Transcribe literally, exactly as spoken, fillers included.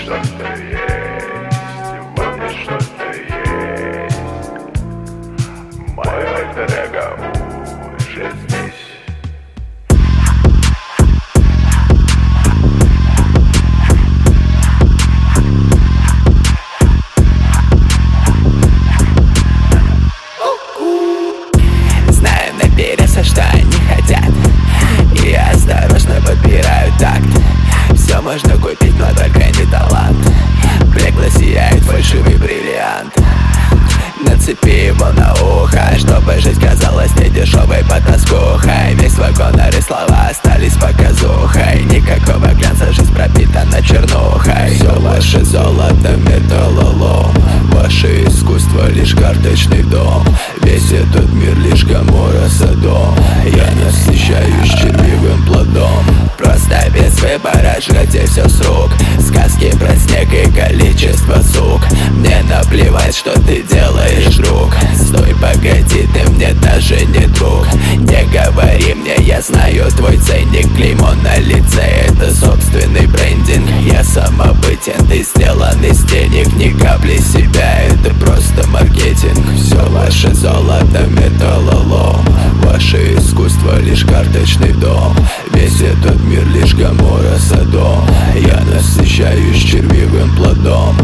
что-то есть, во мне что-то есть. Мой альтер-эго уже здесь. Знаю наперед, что они хотят, и осторожно подбираю такт. Все можно купить, но только не талант. Блекло сияет фальшивый бриллиант. Нацепи его на ухо, чтобы жизнь казалась недешевой потаскухой. Весь вагонары слова остались показухой. Никакого глянца, жизнь пропитана чернухой. Все ваше золото, металлолом. Ваше искусство лишь карточный дом. Весь этот мир лишь Гоморра Содом. Я насыщаюсь червивым плодом. Просто без выбора жрете все с рук. Сказки про снег и количество сук. Мне наплевать, что ты делаешь, друг. Стой, погоди, ты мне даже не друг. Не говори мне, я знаю твой ценник. Клеймо на лице, это собственный брендинг. Я самобытен, ты сделан из денег. Ни капли себя, это просто маркетинг. Все ваше золото, металлолом. Ваше искусство лишь карточный дом. Весь этот мир лишь Гоморра Содом. Я насыщаюсь червивым плодом.